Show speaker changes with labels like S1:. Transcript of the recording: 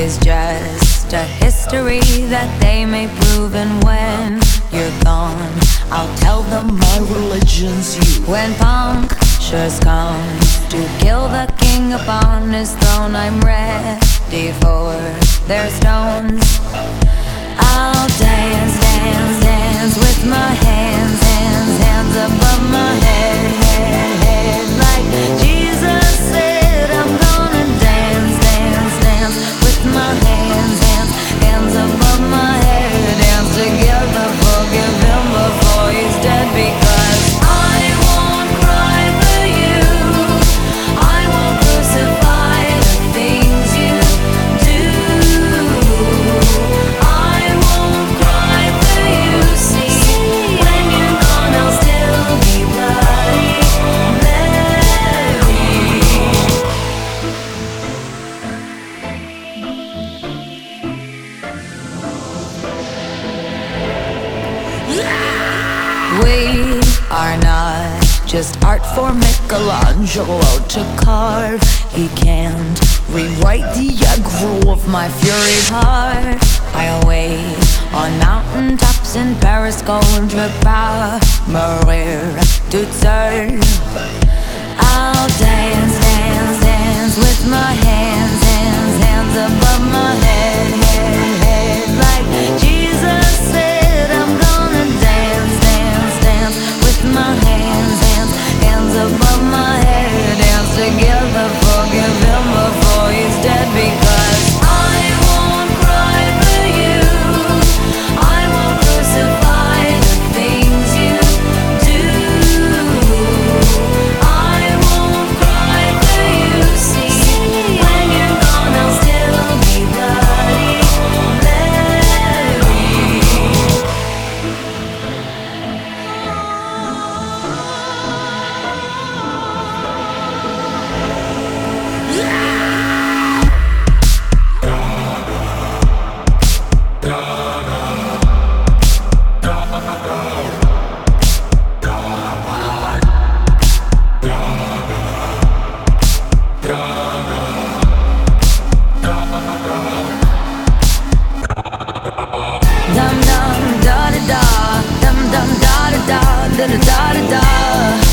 S1: is just a history that they may prove. And when you're gone, I'll tell them my religion's you. When punctures comes to kill the king upon his throne, I'm ready for their stones. I'll dance, dance, dance with my hands, hands, hands above my head, head, head. Like Jesus said, I'm gonna dance, dance, dance with my hands, hands, hands above my head. Dance together, forgive him before he's dead, because I won't cry for you. I won't crucify the things you do. I won't cry for you. See, when you're gone, I'll still be bloody Mary. We are not just art for Michelangelo to carve. He can't rewrite the aggro of my fury heart. I'll wait on mountain tops in Paris, contre pas mourir toute seule. I'll dance, dance, dance with my hands, hands, hands above my head, head, head. Like Jesus said, I'm gonna dance, dance, dance with my hands, hands, hands above my head. Dance together, forgive him before he's dead, because I won't cry for you. I won't crucify the things you do. I won't cry for you. See, when you're gone, I'll still be bloody Mary. Dum dum da da da, dum dum da da da da da da da.